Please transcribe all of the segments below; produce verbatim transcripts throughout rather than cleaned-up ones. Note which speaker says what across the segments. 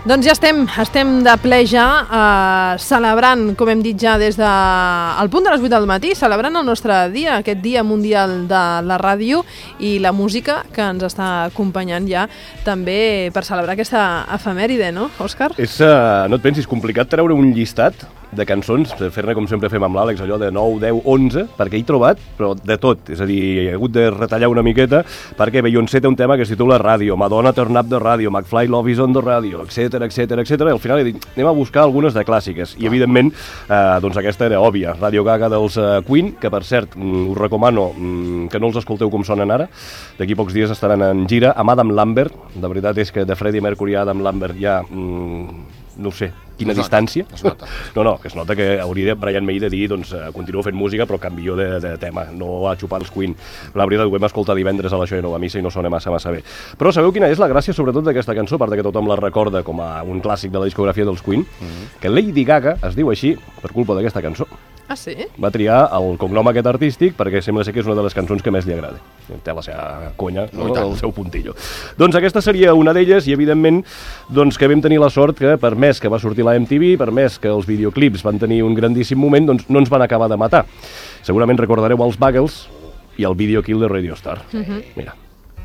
Speaker 1: Doncs ja estem, estem de ple ja, eh, celebrant, com hem dit ja des del de, punt de les vuit del matí, celebrant el nostre dia, aquest dia mundial de la ràdio i la música que ens està acompanyant ja també per celebrar aquesta efemèride, no, Òscar?
Speaker 2: És, uh, no et pensis, complicat treure un llistat de cançons, fer-ne com sempre fem amb l'Àlex, allò de nou, deu, onze, perquè he trobat, però de tot, és a dir, he hagut de retallar una miqueta, perquè Beyoncé té un tema que es titula Ràdio, Madonna Turn Up the Radio, McFly Love is on the Radio, etcètera, etcètera, etcètera, i al final he dit, anem a buscar algunes de clàssiques, i evidentment, eh, doncs aquesta era òbvia, Radio Gaga dels uh, Queen, que per cert, mm, us recomano mm, que no els escolteu com sonen ara, d'aquí pocs dies estaran en gira, amb Adam Lambert, de veritat és que de Freddie Mercury a Adam Lambert ja... Mm, no ho sé, quina es distància.
Speaker 3: Nota, es nota.
Speaker 2: No, no, que es nota que hauria Brian May de dir, doncs, uh, continuo fent música, però canvio de, de tema, no a xupar els Queen. La veritat, ho vam escoltar divendres a la Això i Nova Missa i no sona massa, massa bé. Però sabeu quina és la gràcia, sobretot, d'aquesta cançó, a part que tothom la recorda com a un clàssic de la discografia dels Queen, mm-hmm. que Lady Gaga es diu així per culpa d'aquesta cançó.
Speaker 1: Ah, sí?
Speaker 2: Va triar el cognom aquest artístic perquè sembla ser que és una de les cançons que més li agrada. Té la seva conya, no, no, el seu puntillo. Doncs aquesta seria una d'elles i, evidentment, doncs, que vam tenir la sort que, per més que va sortir la M T V, per més que els videoclips van tenir un grandíssim moment, doncs no ens van acabar de matar. Segurament recordareu els Buggles i el Video Kill de Radio Star. Uh-huh. Mira.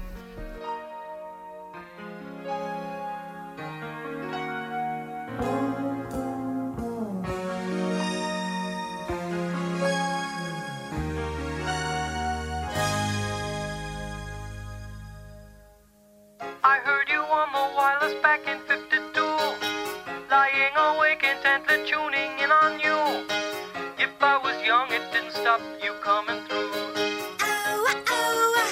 Speaker 4: I heard you on the wireless back in fifty-two, lying awake intently tuning in on you. If I was young, it didn't stop you coming through. Oh, oh.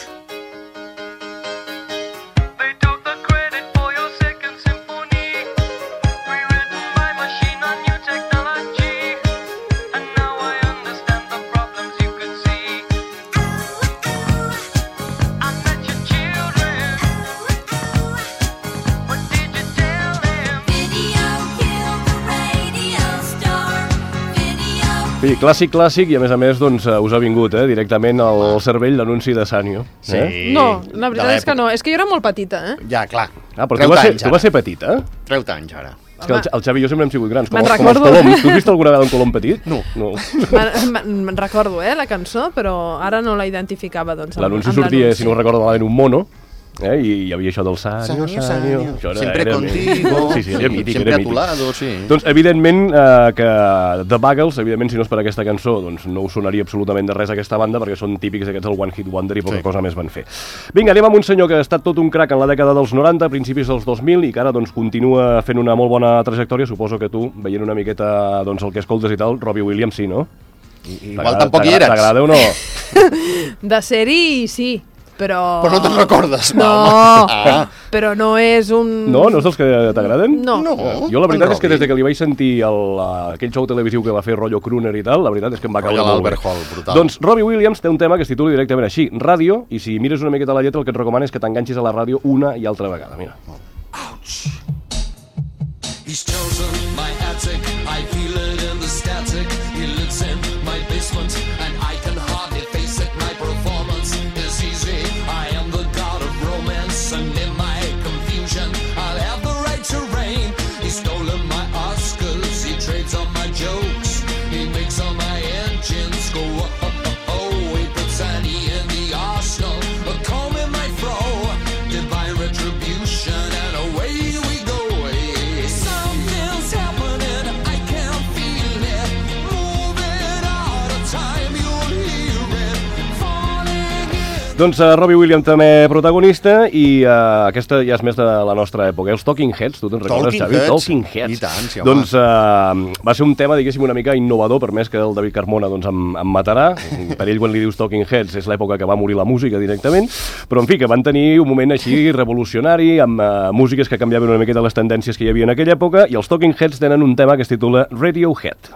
Speaker 4: They took the credit for your second symphony, rewritten by machine on new technology, and now I understand the problems you could see. Oh, oh. I met your children.
Speaker 2: Sí, clàssic, clàssic, i a més a més doncs, us ha vingut eh, directament al cervell l'anunci de Sanyo.
Speaker 3: Sí.
Speaker 2: Eh?
Speaker 1: No, la veritat és que no. És que jo era molt petita, eh?
Speaker 3: Ja, clar.
Speaker 2: Ah, però tu vas, ser, tu vas ser petita, eh?
Speaker 3: trenta anys, ara.
Speaker 2: És que el, el Xavi i jo sempre hem sigut grans, com,
Speaker 1: Me'n
Speaker 2: com els
Speaker 1: recordo.
Speaker 2: coloms. Tu has vist alguna vegada un colom petit?
Speaker 3: No.
Speaker 2: no.
Speaker 1: Me'n me recordo, eh, la cançó, però ara no la identificava, doncs.
Speaker 2: L'anunci sortia, si no ho recordo malament, un mono, eh? I hi havia això del Sanyo, Sanyo. Sanyo. Això era,
Speaker 3: Sempre
Speaker 2: era
Speaker 3: contigo.
Speaker 2: Sí, sí, era mític,
Speaker 3: Sempre
Speaker 2: era
Speaker 3: a tu
Speaker 2: mític.
Speaker 3: lado, sí.
Speaker 2: Doncs, evidentment, eh, que The Buggles, evidentment, si no és per aquesta cançó, doncs no us sonaria absolutament de res aquesta banda, perquè són típics aquests del One Hit Wonder i poca
Speaker 3: Sí.
Speaker 2: cosa més van fer. Vinga, anem amb un senyor que ha estat tot un crack en la dècada dels noranta, principis dels dos mil, i que ara doncs, continua fent una molt bona trajectòria. Suposo que tu, veient una miqueta doncs, el que escoltes i tal, Robbie Williams, sí, no?
Speaker 3: I, igual tampoc hi eres.
Speaker 2: T'agrada o no?
Speaker 1: De ser-hi, sí, però...
Speaker 3: Però no te'n recordes,
Speaker 1: No,
Speaker 3: ah.
Speaker 1: però no és un...
Speaker 2: No? No és dels que t'agraden?
Speaker 1: No.
Speaker 3: No.
Speaker 2: Jo la veritat
Speaker 3: En
Speaker 2: és que
Speaker 3: Robbie.
Speaker 2: des de que li vaig sentir el, aquell show televisiu que va fer rotllo crooner i tal, la veritat és que em va caure
Speaker 3: Rotllo
Speaker 2: molt bé.
Speaker 3: l'Albert Hall, brutal.
Speaker 2: Doncs Robbie Williams té un tema que es titula directament així, Ràdio, i si mires una miqueta la lletra el que et recomano és que t'enganxis a la ràdio una i altra vegada. Mira.
Speaker 5: Ouch. He's chosen my attic, I feel it in the static. He lives in my basement, and I can hardly face it. My performance is easy. I am the god of romance, and in my confusion, I'll have the right to reign. He's stolen my Oscars, he trades on my jokes. He makes all my engines go oh, oh, oh. He puts Annie in the arsenal, a comb in my fro. Divine retribution, and away we go. Something's happening, I can feel it. Moving out of time, you'll hear it. Falling in.
Speaker 2: Doncs uh, Robbie Williams també protagonista i uh, aquesta ja és més de la nostra època. Els Talking Heads, tu te'n recordes,
Speaker 3: Talking
Speaker 2: Xavi?
Speaker 3: Heads.
Speaker 2: Talking Heads.
Speaker 3: I tant, sí, home.
Speaker 2: Doncs uh, va ser un tema, diguéssim, una mica innovador, per més que el David Carmona doncs, em, em matarà. Per ell, quan li dius Talking Heads, és l'època que va morir la música directament. Però, en fi, que van tenir un moment així revolucionari, amb uh, músiques que canviaven una miqueta les tendències que hi havia en aquella època, i els Talking Heads tenen un tema que es titula Radiohead.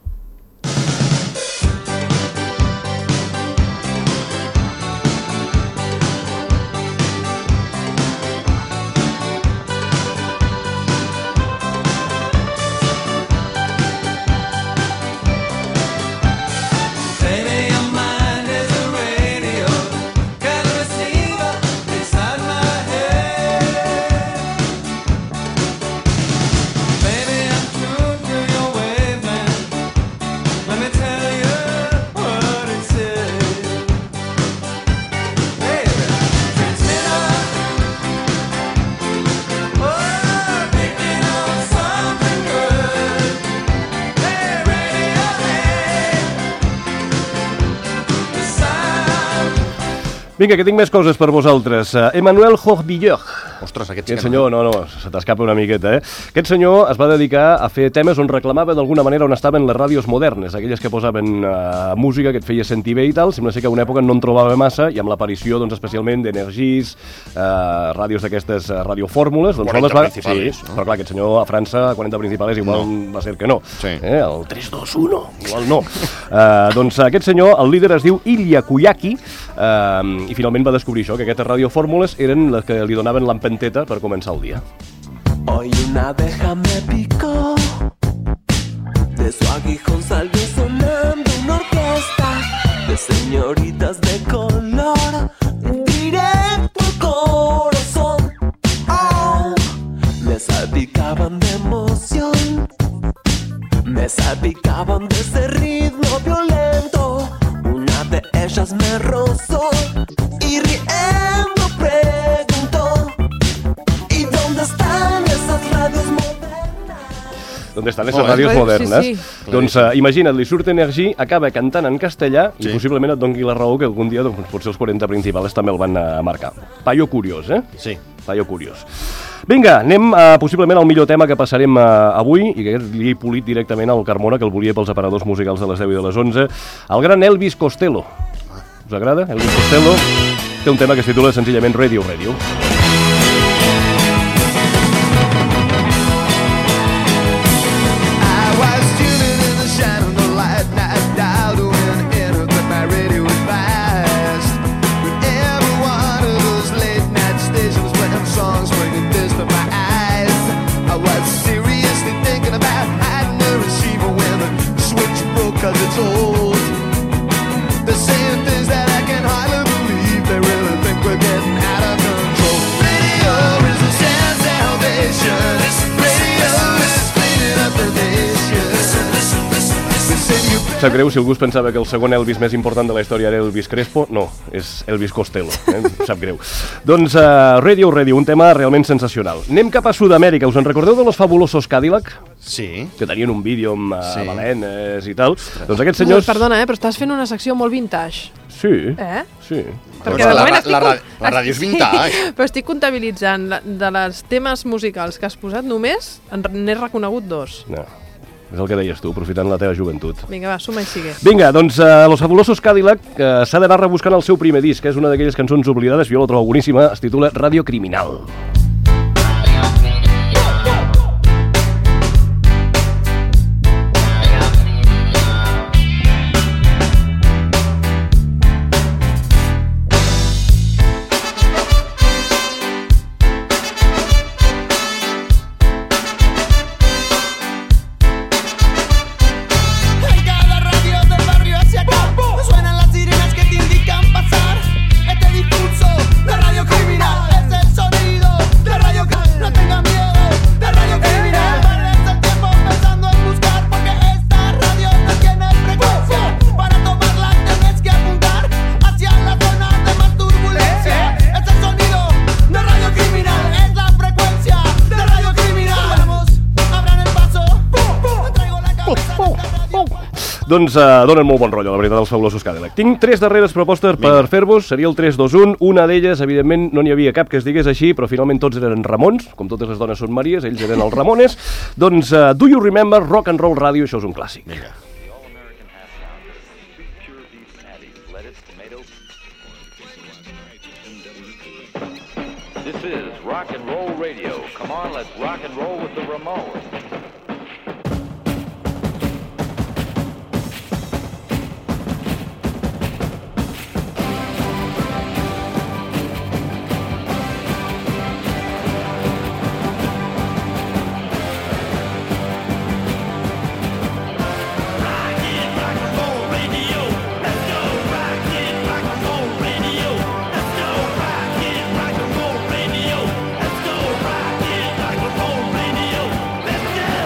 Speaker 5: Baby, your mind is a radio. Got a receiver inside my head.
Speaker 2: Vinga, que tinc més coses per vosaltres. Uh, Emmanuel Hochbilleur.
Speaker 3: Ostres, aquest sí
Speaker 2: Aquest
Speaker 3: que
Speaker 2: senyor, no, no, se t'escapa una miqueta, eh? Aquest senyor es va dedicar a fer temes on reclamava d'alguna manera on estaven les ràdios modernes, aquelles que posaven uh, música que et feia sentir bé i tal. Sembla ser que a una època no en trobava massa i amb l'aparició, doncs, especialment d'Energís, uh, ràdios d'aquestes uh, radiofórmules, doncs
Speaker 3: quaranta
Speaker 2: va...
Speaker 3: principales,
Speaker 2: Sí,
Speaker 3: no?
Speaker 2: però clar, aquest senyor a França, quaranta principals, igual
Speaker 3: No.
Speaker 2: va ser que no.
Speaker 3: Sí.
Speaker 2: Eh? El tres dos u, igual no. uh, doncs aquest senyor, el líder es diu Ilya Kuyaki, uh, i finalment va descobrir això, que aquestes radiofórmules eren les que li donaven l'empenteta per començar el dia.
Speaker 6: Hoy una abeja me picó, de su aguijón salió sonando una orquesta de señoritas de color, directo al corazón. Oh, me salpicaban de emoción, me salpicaban de ese ritmo violento. Una de ellas me rozó y riendo preguntó: ¿y dónde están esas radios modernas?
Speaker 2: D'on estan les
Speaker 3: Molt bé.
Speaker 2: ràdios
Speaker 1: Sí,
Speaker 2: modernes?
Speaker 1: sí.
Speaker 2: Doncs uh, imagina't, li surt Energy, acaba cantant en castellà
Speaker 3: Sí.
Speaker 2: i possiblement et doni la raó que algun dia doncs, potser els quaranta principals també el van uh, marcar. Paio curiós, eh?
Speaker 3: Sí.
Speaker 2: Paio curiós. Vinga, anem uh, possiblement al millor tema que passarem uh, avui i que li he polit directament al Carmona, que el volia pels aparadors musicals de les deu i de les onze, el gran Elvis Costello. Us agrada? Elvis Costello té un tema que es titula senzillament Radio Radio.
Speaker 7: I was tuning in the shadow of the light night dial to an inner that my radio advised. With every one of those late night stations playing songs bringing tears to my eyes. I was seriously thinking about hiding the receiver when the switch broke 'cause it's old. They're saying things that I can hardly believe. They really think we're getting out of control. Radio is a sad salvation. Radio is cleaning up the nation. Listen, you
Speaker 2: Sap greu si algú es pensava que el segon Elvis més important de la història era Elvis Crespo. No, és Elvis Costello. Eh? Sap greu. Doncs uh, Radio Radio, un tema realment sensacional. Anem cap a Sud-amèrica. Us en recordeu de los fabulosos Cadillac?
Speaker 3: Sí.
Speaker 2: Que tenien un vídeo amb uh,
Speaker 3: Sí.
Speaker 2: balenes i tal. Doncs aquests
Speaker 1: Senyors...
Speaker 2: senyors...
Speaker 1: Perdona, eh, però estàs fent una secció molt vintage.
Speaker 2: Sí,
Speaker 1: Eh?
Speaker 2: sí.
Speaker 1: Perquè
Speaker 3: la-
Speaker 1: de moment
Speaker 3: la-
Speaker 1: estic
Speaker 3: la
Speaker 1: com-
Speaker 3: ra- la ràdio és vintage.
Speaker 1: Sí, però estic comptabilitzant la- de les temes musicals que has posat només, en- n'he reconegut dos.
Speaker 2: No, és el que deies tu, aprofitant la teva joventut.
Speaker 1: Vinga, va, suma i sigue.
Speaker 2: Vinga, doncs uh, Los Fabulosos Cadillac uh, s'ha d'anar rebuscant el seu primer disc, que és una d'aquelles cançons oblidades, jo la trobo boníssima, es titula Radio Criminal.
Speaker 7: En cada radio del barrio hacia acá suenan las sirenas que te indican pasar. Este discurso de Radio Criminal es el sonido de Radio Criminal. No tengan miedo de Radio Criminal. Pierdes el tiempo pensando en buscar, porque esta radio no tiene frecuencia. Para tomarla tienes que apuntar hacia la zona de más turbulencia. Es el sonido de Radio Criminal, es la frecuencia de Radio Criminal. Vamos, abran el paso. Me traigo la cabeza de esta radio.
Speaker 2: Doncs uh, donen molt bon rotllo, la veritat, els Fabulosos Cadillac. Tinc tres darreres propostes per fer-vos, seria el tres dos un. Una d'elles, evidentment, no n'hi havia cap que es digués així, però finalment tots eren Ramons, com totes les dones són Maries, ells eren els Ramones. Doncs uh, Do You Remember Rock and Roll Radio, això és un clàssic.
Speaker 3: Vinga.
Speaker 8: The all-American half pound of sweet pure beef patties, lettuce, tomato. This is Rock and Roll Radio. Come on, let's rock and roll with the Ramones.
Speaker 7: Let's go!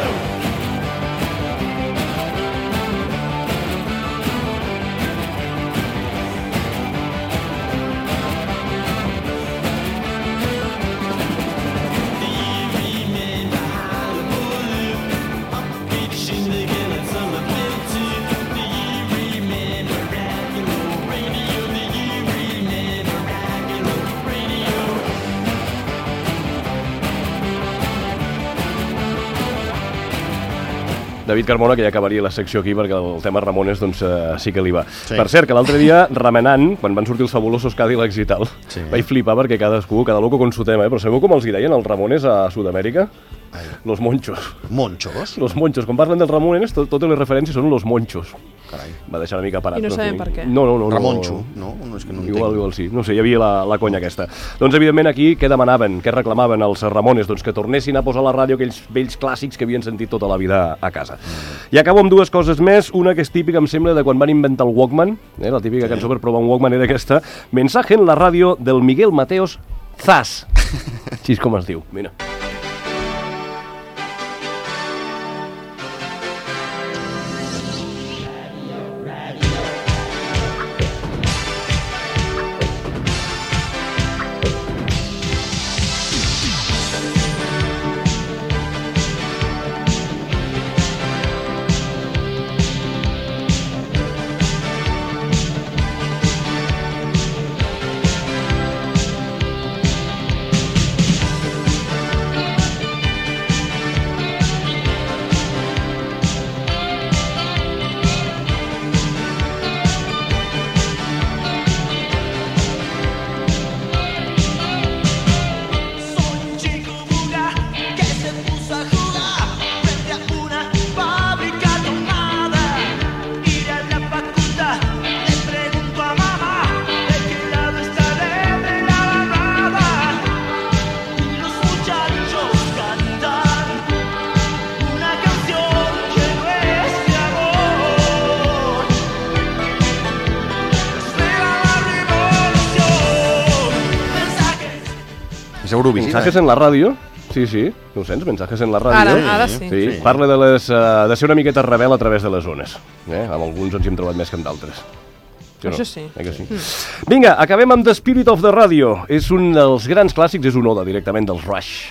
Speaker 2: David Carmona, que ja acabaria la secció aquí perquè el tema Ramones doncs, eh, sí que li va.
Speaker 3: Sí.
Speaker 2: Per cert, que l'altre dia, remenant, quan van sortir els fabulosos Cadillacs i tal,
Speaker 3: Sí.
Speaker 2: vaig flipar perquè cadascú, cada loco con su tema, eh? Però sabeu com els hi deien els Ramones a Sud-amèrica?
Speaker 3: Ai.
Speaker 2: Los monchos.
Speaker 3: Monchos?
Speaker 2: Los monchos. Quan parlen dels Ramones, tot, totes les referències són los monchos.
Speaker 3: Carai.
Speaker 2: Va deixar una mica parat.
Speaker 1: I no
Speaker 2: sé.
Speaker 1: sabem per què.
Speaker 2: No, no, no.
Speaker 3: Ramonxo, no? No, és que no entenc.
Speaker 2: Igual, igual sí. No sé, hi havia la, la conya aquesta. Doncs, evidentment, aquí què demanaven, què reclamaven els Ramones? Doncs que tornessin a posar a la ràdio aquells vells clàssics que havien sentit tota la vida a casa. Mm. I acabo amb dues coses més. Una que és típica, em sembla, de quan van inventar el Walkman. Eh? La típica sí. cançó per provar un Walkman era aquesta. Mensaje en la ràdio del Miguel Mateos Zas. Així és com es diu. Mira.
Speaker 3: És Eurovisió.
Speaker 2: Mensajes en la ràdio. Sí, sí, no ho sents? Mensajes en la ràdio.
Speaker 1: Ara, ara sí.
Speaker 2: Sí, sí. Parla de, les, uh, de ser una miqueta rebel a través de les zones. Eh? Amb alguns ens hi hem trobat més que amb d'altres. Sí,
Speaker 1: Això sí.
Speaker 2: Eh que sí? Mm. Vinga, acabem amb The Spirit of the Radio. És un dels grans clàssics, és un oda directament dels Rush.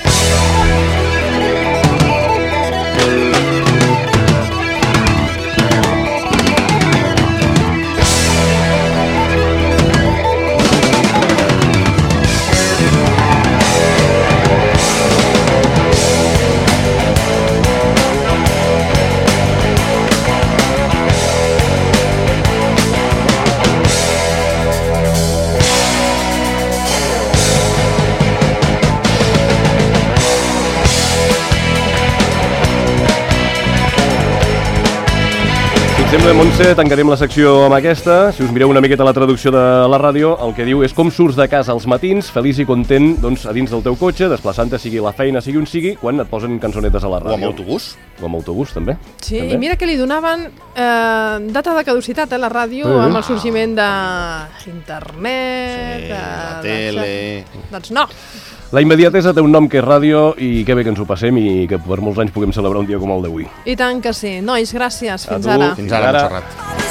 Speaker 2: Sembla, Montse, tancarem la secció amb aquesta. Si us mireu una miqueta la traducció de la ràdio, el que diu és com surts de casa als matins, feliç i content, doncs, a dins del teu cotxe, desplaçant-te, sigui la feina, sigui on sigui, quan et posen cançonetes a la
Speaker 3: O
Speaker 2: ràdio.
Speaker 3: amb autobús.
Speaker 2: O amb autobús, també.
Speaker 1: Sí,
Speaker 2: també.
Speaker 1: i mira que li donaven eh, data de caducitat a la ràdio
Speaker 2: Sí.
Speaker 1: amb el sorgiment d'internet...
Speaker 3: Sí,
Speaker 1: de,
Speaker 3: la tele...
Speaker 1: Doncs no.
Speaker 2: La immediatesa té un nom que és ràdio i que bé que ens ho passem i que per molts anys puguem celebrar un dia com el d'avui.
Speaker 1: I tant que sí. Nois, gràcies.
Speaker 2: A
Speaker 1: Fins
Speaker 2: tu.
Speaker 1: ara.
Speaker 3: Fins ara,
Speaker 2: Ara.
Speaker 3: Montserrat.